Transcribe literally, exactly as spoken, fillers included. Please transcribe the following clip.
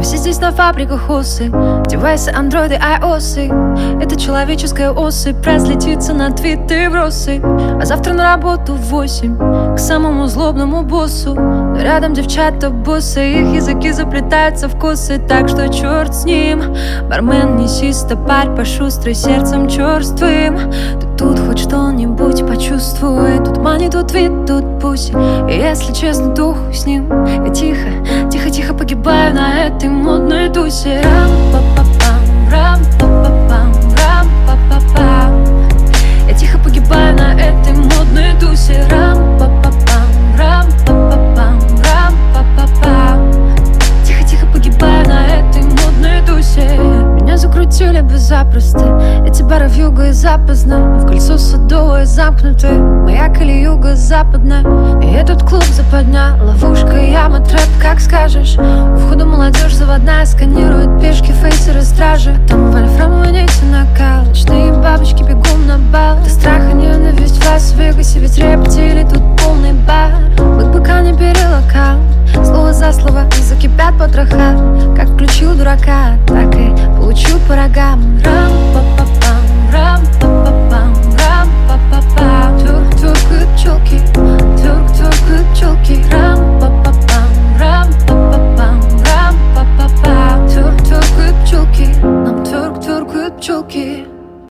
Все здесь на фабриках осы, девайсы, андроиды, айосы. Это человеческая особь разлетится на твиты вбросы. А завтра на работу в восемь к самому злобному боссу. Но рядом девчата боссы, их языки заплетаются в косы. Так что черт с ним, бармен, неси стопарь пошустрый, сердцем черствым. Ты тут хоть что-нибудь почувствуй. Тут мани, тут вид, тут пусть. И если честно, то хуй с ним. Я тихо, тихо-тихо погибаю на этой модной тусе. Рам-па-па-пам, рам-па-па-пам, рам-па-па-пам. Я тихо погибаю на этой модной тусе. Рам-па-па-пам, рам-па-па-пам, рам-па-па-пам. Тихо-тихо погибаю на этой модной тусе. Меня закрутили бы запросто эти бары в юго и запоздно. В кольцо садовое замкнуто, маяк или юго-западно. И этот клуб западня, ловушка, яма, трэп, как скажешь. У входа молодежь заводная, сканирует пешки, фейсеры, стражи. Там вольфрамовые нити накал, ночные бабочки, бегом на бал. До страха ненависть в Лас-Вегасе, ведь реп